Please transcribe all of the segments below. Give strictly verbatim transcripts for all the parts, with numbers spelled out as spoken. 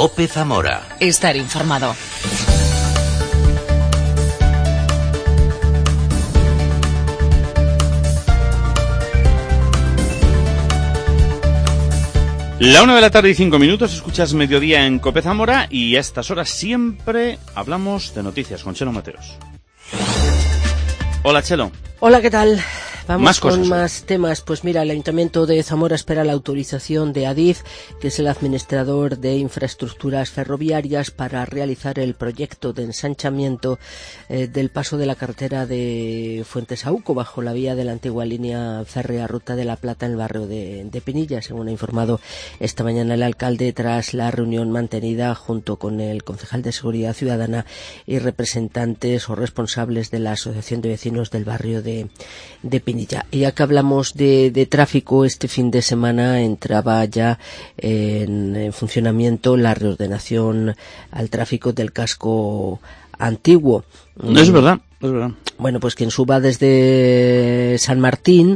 COPE Zamora. Estar informado. La una de la tarde y cinco minutos, escuchas Mediodía en COPE Zamora y a estas horas siempre hablamos de noticias con Chelo Mateos. Hola, Chelo. Hola, ¿qué tal? Vamos más con cosas, más temas. Pues mira, el Ayuntamiento de Zamora espera la autorización de Adif, que es el administrador de infraestructuras ferroviarias, para realizar el proyecto de ensanchamiento eh, del paso de la carretera de Fuentesauco bajo la vía de la antigua línea férrea Ruta de la Plata en el barrio de, de Pinilla, según ha informado esta mañana el alcalde tras la reunión mantenida junto con el concejal de Seguridad Ciudadana y representantes o responsables de la Asociación de Vecinos del barrio de, de Pinilla. Y ya que hablamos de, de tráfico, este fin de semana entraba ya en, en funcionamiento la reordenación al tráfico del casco antiguo. No, es verdad, es verdad. Bueno, pues quien suba desde San Martín,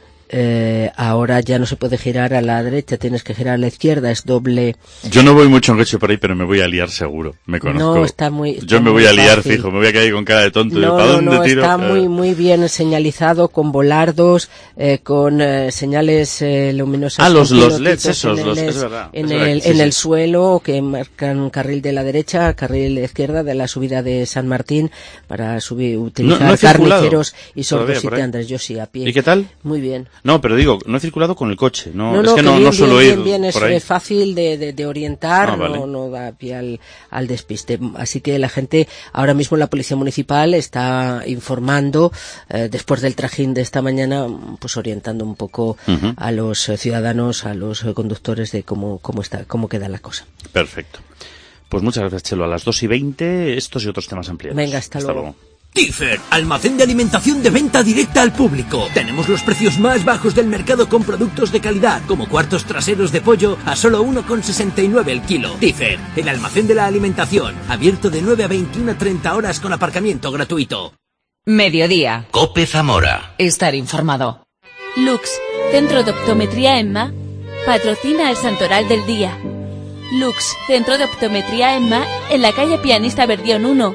eh, ahora ya no se puede girar a la derecha, tienes que girar a la izquierda, es doble. Yo no voy mucho en coche por ahí, pero me voy a liar seguro, me conozco. No, está muy está Yo me muy voy a liar fácil. fijo, me voy a caer con cara de tonto. No, ¿Para no, dónde no, tiro? está Eh... muy muy bien señalizado, con volardos, eh, con eh, señales eh, luminosas. Ah, los, con los L E Ds pilotitos esos, en los, el, es verdad. En, es el, verdad, sí, en sí. el suelo, que marcan carril de la derecha, carril de la izquierda de la subida de San Martín, para subir, utilizar no, no he carniceros y todavía sordos. Y por te ahí. Andrés, yo sí, a pie. ¿Y qué tal? Muy bien. No, pero digo, no he circulado con el coche. No, No, es no, que, que no, bien, no suelo bien, ir bien, bien, por es ahí. fácil de, de, de orientar, Ah, vale. no, no da pie al, al despiste. Así que la gente, ahora mismo la Policía Municipal está informando, eh, después del trajín de esta mañana, pues orientando un poco uh-huh. a los eh, ciudadanos, a los eh, conductores de cómo, cómo está, cómo queda la cosa. Perfecto. Pues muchas gracias, Chelo. A las dos y veinte, estos y otros temas ampliados. Venga, hasta, hasta luego. luego. Tifer, almacén de alimentación de venta directa al público. Tenemos los precios más bajos del mercado con productos de calidad, como cuartos traseros de pollo a solo uno con sesenta y nueve el kilo. Tifer, el almacén de la alimentación, abierto de nueve a veintiuna a treinta horas con aparcamiento gratuito. Mediodía. COPE Zamora. Estar informado. Lux, Centro de Optometría EMMA, patrocina el Santoral del Día. Lux, Centro de Optometría EMMA, en la calle Pianista Verdión uno.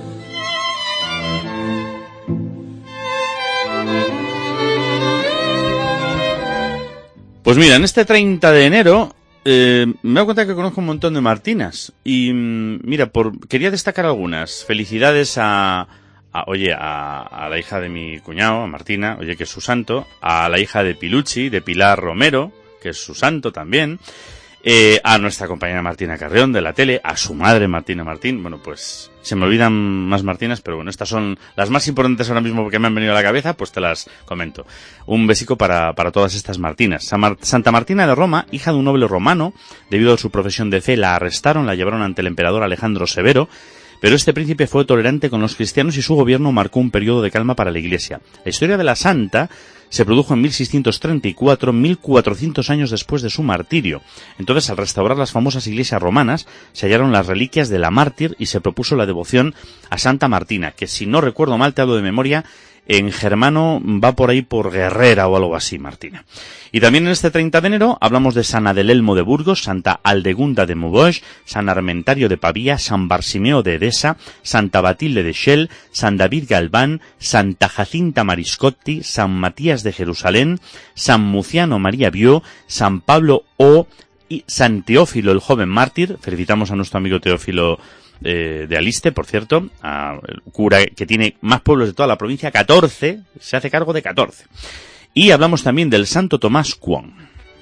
Pues mira, en este treinta de enero eh, me he dado cuenta que conozco un montón de Martinas y mm, mira, por quería destacar algunas. Felicidades a, a oye, a, a la hija de mi cuñado, a Martina, oye, que es su santo, a la hija de Pilucci, de Pilar Romero, que es su santo también, eh, a nuestra compañera Martina Carrión de la tele, a su madre Martina Martín. Bueno, pues se me olvidan más Martinas, pero bueno, estas son las más importantes ahora mismo porque me han venido a la cabeza, pues te las comento. Un besico para, para todas estas Martinas. Santa Martina de Roma, hija de un noble romano, debido a su profesión de fe, la arrestaron, la llevaron ante el emperador Alejandro Severo, pero este príncipe fue tolerante con los cristianos y su gobierno marcó un periodo de calma para la Iglesia. La historia de la santa se produjo en mil seiscientos treinta y cuatro, mil cuatrocientos años después de su martirio. Entonces, al restaurar las famosas iglesias romanas, se hallaron las reliquias de la mártir y se propuso la devoción a Santa Martina, que si no recuerdo mal, te hablo de memoria, en germano va por ahí por guerrera o algo así, Martina. Y también en este treinta de enero hablamos de San Adelelmo de Burgos, Santa Aldegunda de Maubeuge, San Armentario de Pavía, San Barsimeo de Edesa, Santa Batilde de Chelles, San David Galván, Santa Jacinta Mariscotti, San Matías de Jerusalén, San Muciano María Bió, San Pablo O y San Teófilo el joven mártir. Felicitamos a nuestro amigo Teófilo Eh, de Aliste, por cierto, a el cura que tiene más pueblos de toda la provincia, catorce, se hace cargo de catorce. Y hablamos también del Santo Tomás Cuón.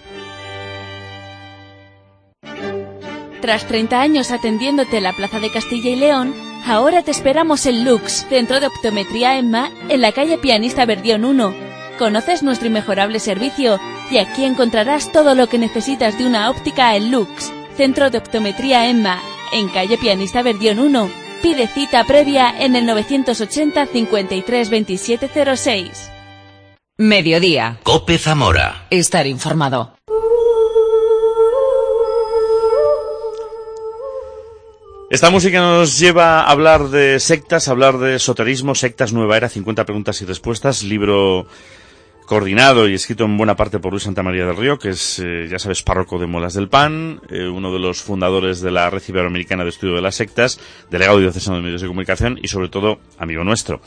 Tras treinta años atendiéndote en la Plaza de Castilla y León, ahora te esperamos en Lux, Centro de Optometría EMMA, en la calle Pianista Verdión uno. Conoces nuestro inmejorable servicio y aquí encontrarás todo lo que necesitas de una óptica en Lux, Centro de Optometría EMMA, en calle Pianista Verdión uno. Pide cita previa en el novecientos ochenta, cincuenta y tres, veintisiete cero seis. Mediodía. COPE Zamora. Estar informado. Esta música nos lleva a hablar de sectas, a hablar de esoterismo, sectas Nueva Era, cincuenta preguntas y respuestas, libro coordinado y escrito en buena parte por Luis Santamaría del Río, que es, eh, ya sabes, párroco de Molas del Pan, eh, uno de los fundadores de la Red Iberoamericana de Estudio de las Sectas, delegado diocesano de Medios de Comunicación y, sobre todo, amigo nuestro.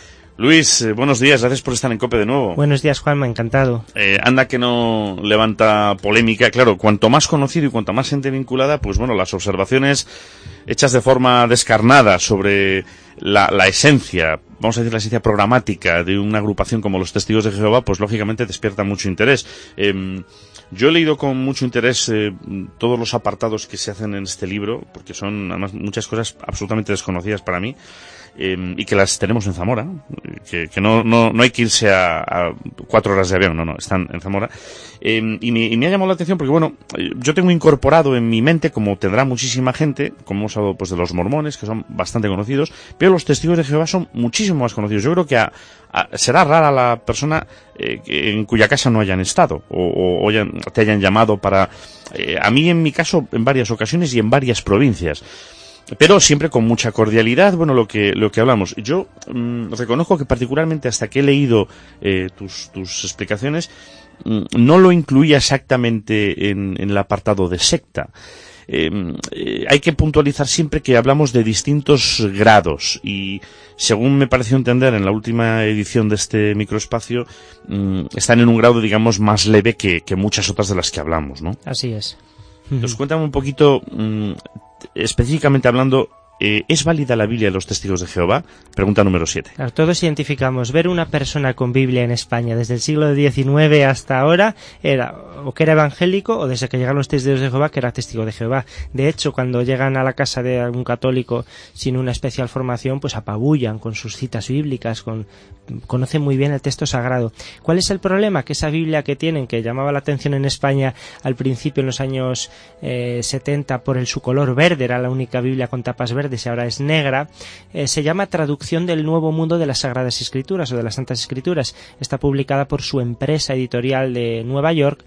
Luis, eh, buenos días, gracias por estar en COPE de nuevo. Buenos días, Juanma, encantado. Eh, anda que no levanta polémica. Claro, cuanto más conocido y cuanta más gente vinculada, pues bueno, las observaciones hechas de forma descarnada sobre la, la esencia, vamos a decir la esencia programática de una agrupación como los Testigos de Jehová, pues lógicamente despierta mucho interés. Eh, yo he leído con mucho interés eh, todos los apartados que se hacen en este libro, porque son además muchas cosas absolutamente desconocidas para mí. Eh, y que las tenemos en Zamora, que, que no, no, no hay que irse a, a cuatro horas de avión, no, no, están en Zamora. Eh, y, me, y me ha llamado la atención porque, bueno, yo tengo incorporado en mi mente, como tendrá muchísima gente, como hemos hablado pues de los mormones, que son bastante conocidos, pero los Testigos de Jehová son muchísimo más conocidos. Yo creo que a, a, será rara la persona eh, que, en cuya casa no hayan estado, o, o, o hayan, te hayan llamado para... Eh, a mí, en mi caso, en varias ocasiones y en varias provincias. Pero siempre con mucha cordialidad, bueno, lo que lo que hablamos. Yo mmm, reconozco que particularmente hasta que he leído eh, tus, tus explicaciones, mmm, no lo incluía exactamente en, en el apartado de secta. Eh, eh, hay que puntualizar siempre que hablamos de distintos grados y, según me pareció entender en la última edición de este microespacio, mmm, están en un grado, digamos, más leve que, que muchas otras de las que hablamos, ¿no? Así es. Entonces, cuéntame un poquito, mmm, específicamente hablando, eh, ¿es válida la Biblia de los Testigos de Jehová? Pregunta número siete. Claro, todos identificamos, ver una persona con Biblia en España desde el siglo diecinueve hasta ahora era o que era evangélico o desde que llegaron los Testigos de Jehová que era testigo de Jehová. De hecho, cuando llegan a la casa de algún católico sin una especial formación, pues apabullan con sus citas bíblicas, con conocen muy bien el texto sagrado. ¿Cuál es el problema? Que esa Biblia que tienen, que llamaba la atención en España al principio en los años eh, setenta por el su color verde, era la única Biblia con tapas verdes y ahora es negra, eh, se llama Traducción del Nuevo Mundo de las Sagradas Escrituras o de las Santas Escrituras. Está publicada por su empresa editorial de Nueva York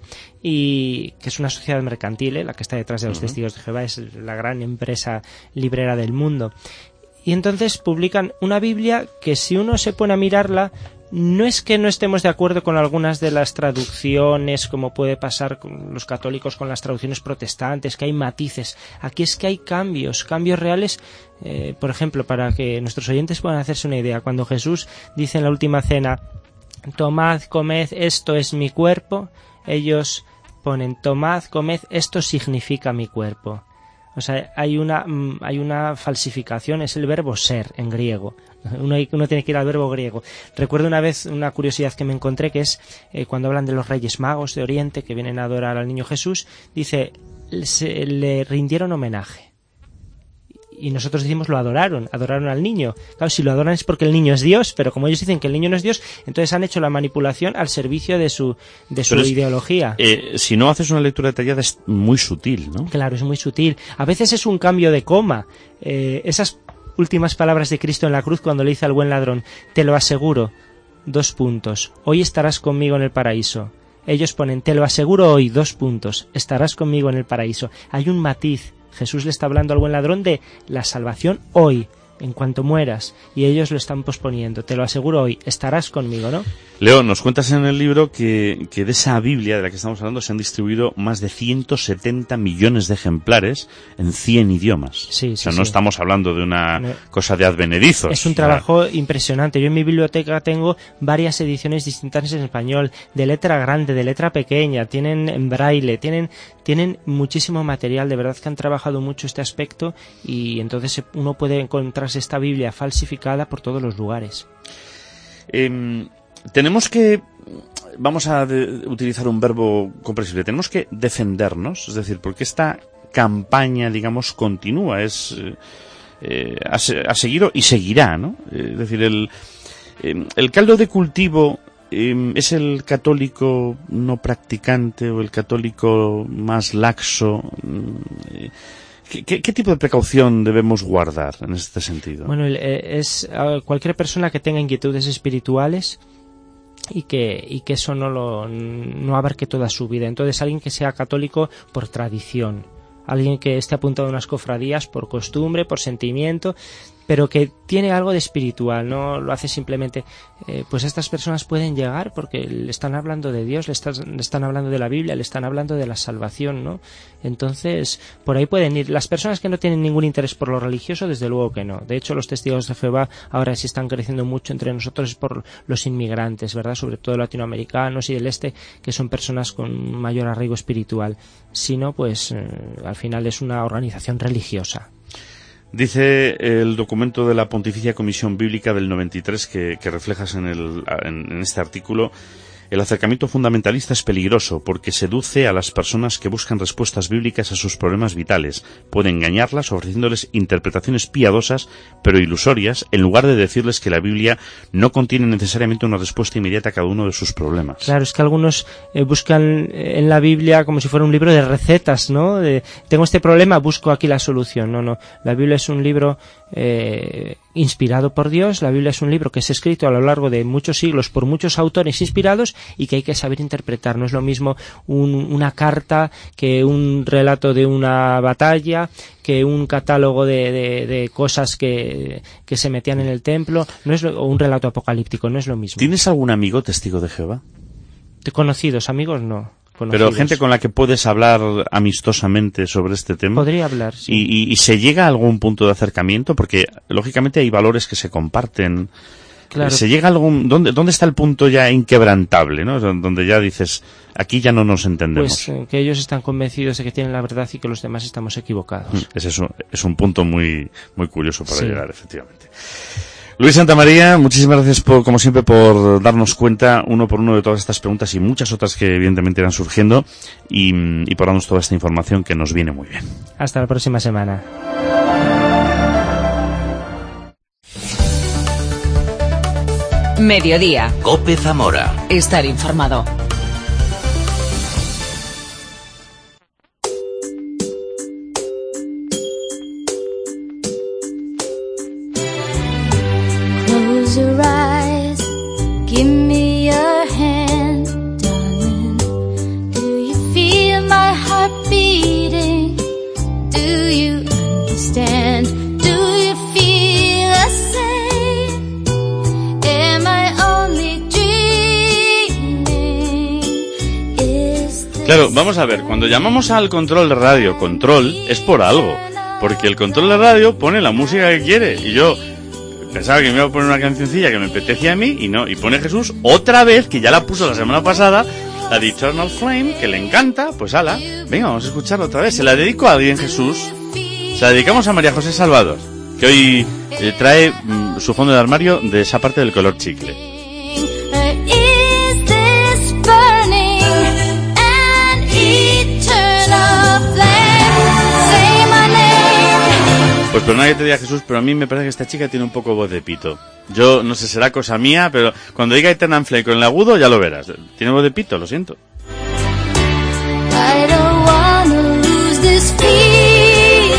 y que es una sociedad mercantil, ¿eh? La que está detrás de los uh-huh. Testigos de Jehová, es la gran empresa librera del mundo. Y entonces publican una Biblia que, si uno se pone a mirarla, no es que no estemos de acuerdo con algunas de las traducciones, como puede pasar con los católicos con las traducciones protestantes, que hay matices. Aquí es que hay cambios, cambios reales. Eh, por ejemplo, para que nuestros oyentes puedan hacerse una idea, cuando Jesús dice en la última cena, tomad, comed, esto es mi cuerpo, ellos ponen, tomad, comed, esto significa mi cuerpo. O sea, hay una hay una falsificación, es el verbo ser en griego. Uno, uno tiene que ir al verbo griego. Recuerdo una vez una curiosidad que me encontré, que es eh, cuando hablan de los Reyes Magos de Oriente que vienen a adorar al niño Jesús, dice, se, le rindieron homenaje. Y nosotros decimos lo adoraron, adoraron al niño. Claro, si lo adoran es porque el niño es Dios, pero como ellos dicen que el niño no es Dios, entonces han hecho la manipulación al servicio de su de su es, ideología. Eh, si no haces una lectura detallada es muy sutil, ¿no? Claro, es muy sutil. A veces es un cambio de coma. Eh, esas últimas palabras de Cristo en la cruz cuando le dice al buen ladrón, te lo aseguro, dos puntos, hoy estarás conmigo en el paraíso. Ellos ponen, te lo aseguro hoy, dos puntos, estarás conmigo en el paraíso. Hay un matiz. Jesús le está hablando al buen ladrón de la salvación hoy, en cuanto mueras, y ellos lo están posponiendo. Te lo aseguro hoy, estarás conmigo, ¿no? Leo, nos cuentas en el libro que, que de esa Biblia de la que estamos hablando se han distribuido más de ciento setenta millones de ejemplares en cien idiomas. Sí, sí, o sea, sí. no estamos hablando de una no. cosa de advenedizos. Es un trabajo ya. impresionante. Yo en mi biblioteca tengo varias ediciones distintas en español, de letra grande, de letra pequeña, tienen en braille, tienen, tienen muchísimo material. De verdad que han trabajado mucho este aspecto y entonces uno puede encontrarse esta Biblia falsificada por todos los lugares. Eh, tenemos que, vamos a de, utilizar un verbo comprensible, tenemos que defendernos, es decir, porque esta campaña, digamos, continúa, es eh, ha, ha seguido y seguirá, ¿no? Eh, es decir, el, eh, el caldo de cultivo eh, es el católico no practicante o el católico más laxo. Eh, ¿Qué, qué, ¿Qué tipo de precaución debemos guardar en este sentido? Bueno, es cualquier persona que tenga inquietudes espirituales y que y que eso no lo no abarque toda su vida. Entonces, alguien que sea católico por tradición, alguien que esté apuntado a unas cofradías por costumbre, por sentimiento, pero que tiene algo de espiritual, no lo hace simplemente. Eh, pues estas personas pueden llegar porque le están hablando de Dios, le están, le están hablando de la Biblia, le están hablando de la salvación, ¿no? Entonces, por ahí pueden ir. Las personas que no tienen ningún interés por lo religioso, desde luego que no. De hecho, los testigos de Jehová ahora sí están creciendo mucho entre nosotros por los inmigrantes, ¿verdad? Sobre todo latinoamericanos y del este, que son personas con mayor arraigo espiritual. Si no, pues eh, al final es una organización religiosa. Dice el documento de la Pontificia Comisión Bíblica del noventa y tres que, que reflejas en, el, en, en este artículo: el acercamiento fundamentalista es peligroso porque seduce a las personas que buscan respuestas bíblicas a sus problemas vitales. Puede engañarlas ofreciéndoles interpretaciones piadosas pero ilusorias, en lugar de decirles que la Biblia no contiene necesariamente una respuesta inmediata a cada uno de sus problemas. Claro, es que algunos eh, buscan en la Biblia como si fuera un libro de recetas, ¿no? De, tengo este problema, busco aquí la solución. No, no. La Biblia es un libro eh, inspirado por Dios. La Biblia es un libro que es escrito a lo largo de muchos siglos por muchos autores inspirados y que hay que saber interpretar. No es lo mismo un, una carta que un relato de una batalla, que un catálogo de, de, de cosas que, que se metían en el templo, no es lo, o un relato apocalíptico, no es lo mismo. ¿Tienes algún amigo testigo de Jehová? De conocidos, amigos no. Conocidos. Pero gente con la que puedes hablar amistosamente sobre este tema. Podría hablar, sí. ¿Y, y, y se llega a algún punto de acercamiento? Porque, lógicamente, hay valores que se comparten. Claro. ¿Se llega a algún... ¿Dónde, dónde está el punto ya inquebrantable, ¿no? Donde ya dices, aquí ya no nos entendemos. Pues eh, que ellos están convencidos de que tienen la verdad y que los demás estamos equivocados. Es eso, es un punto muy, muy curioso para sí. llegar, efectivamente. Luis Santamaría, muchísimas gracias por, como siempre, por darnos cuenta uno por uno de todas estas preguntas y muchas otras que evidentemente irán surgiendo y, y por darnos toda esta información que nos viene muy bien. Hasta la próxima semana. Mediodía. COPE Zamora. Estar informado. Close your eyes, give me your hand, darling. Do you feel my heart beating? Do you understand? Do you feel the same? Am I only dreaming? Is this... Claro, vamos a ver, cuando llamamos al control de radio control, es por algo, porque el control de radio pone la música que quiere, y yo pensaba que me iba a poner una cancioncilla que me apetecía a mí, y no, y pone Jesús otra vez, que ya la puso la semana pasada, la de Eternal Flame, que le encanta, pues ala, venga, vamos a escucharla otra vez. Se la dedico a alguien, Jesús, se la dedicamos a María José Salvador, que hoy eh, trae mm, su fondo de armario de esa parte del color chicle. Pues perdona que te diga, Jesús, pero a mí me parece que esta chica tiene un poco voz de pito. Yo, no sé, será cosa mía, pero cuando diga Eternal Flame con el agudo, ya lo verás. Tiene voz de pito, lo siento. I don't wanna lose this feeling.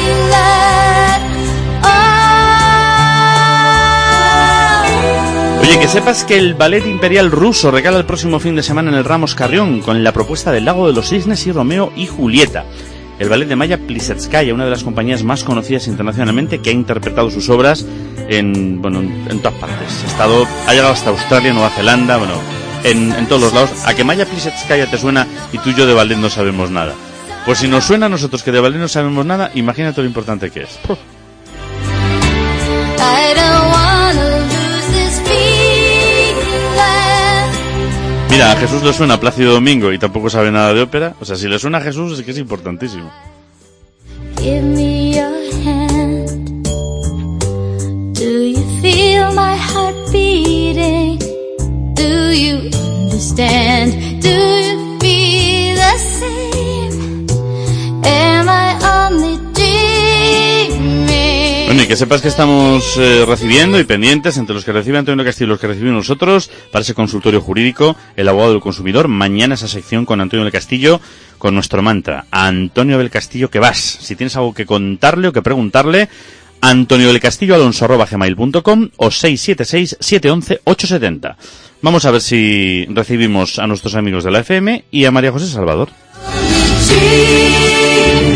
Oh. Oye, que sepas que el Ballet Imperial Ruso regala el próximo fin de semana en el Ramos Carrión con la propuesta del Lago de los Cisnes y Romeo y Julieta. El ballet de Maya Plisetskaya, una de las compañías más conocidas internacionalmente, que ha interpretado sus obras en, bueno, en todas partes. Ha estado, ha llegado hasta Australia, Nueva Zelanda, bueno, en, en todos los lados. A que Maya Plisetskaya te suena y tú y yo de ballet no sabemos nada. Pues si nos suena a nosotros que de ballet no sabemos nada, imagínate lo importante que es. Puh. I don't wanna lose this feeling. Mira, a Jesús le suena Plácido Domingo y tampoco sabe nada de ópera. O sea, si le suena a Jesús es que es importantísimo. Give me your hand. Do you feel my heart beating? Do you understand? Do you feel the same? Am I only dreaming? Bueno, y que sepas que estamos eh, recibiendo y pendientes entre los que recibe Antonio Castillo y los que recibimos nosotros para ese consultorio jurídico, el abogado del consumidor. Mañana esa sección con Antonio del Castillo, con nuestro mantra, a Antonio del Castillo que vas. Si tienes algo que contarle o que preguntarle, Antonio del Castillo Alonso arroba gmail punto com o seis siete seis, siete uno uno, ocho siete cero. Vamos a ver si recibimos a nuestros amigos de la F M y a María José Salvador.